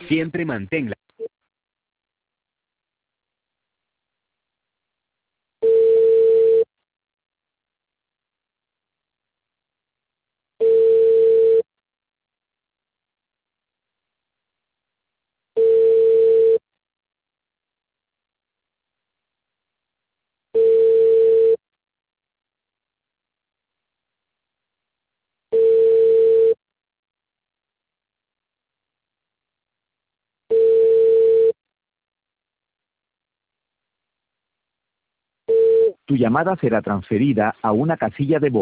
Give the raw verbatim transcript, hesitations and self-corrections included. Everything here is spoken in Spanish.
Siempre manténla. Tu llamada será transferida a una casilla de voz.